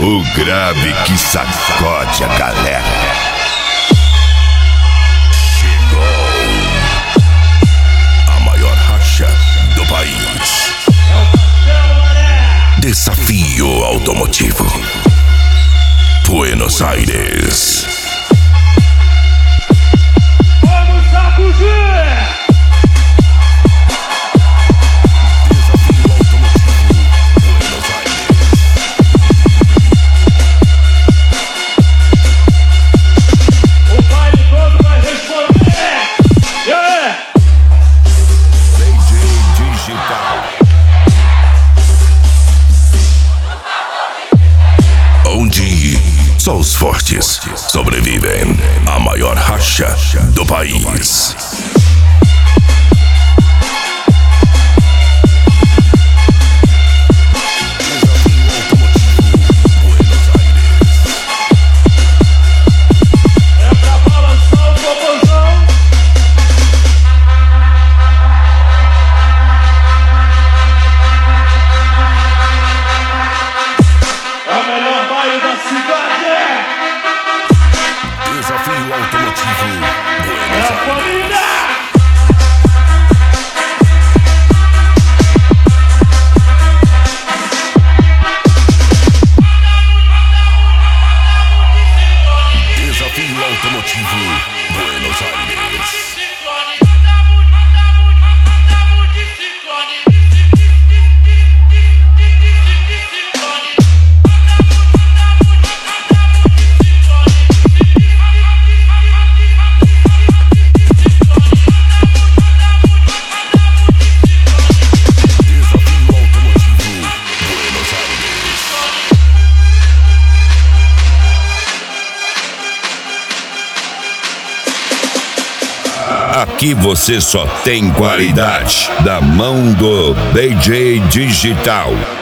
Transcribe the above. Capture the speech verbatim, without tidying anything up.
O grave que sacode a galera. Chegou a maior racha do país. Desafio automotivo. Buenos Aires. Vamos sacudir! Onde só os fortes sobrevivem à maior racha do país. É pra balançar o popozão. É o melhor baile da cidade. Desafio automotivo É Buenos a Aires. família. Desafio automotivo Buenos Aires. Desafio automotivo Buenos Aires. Aqui você só tem qualidade da mão do D J Digital.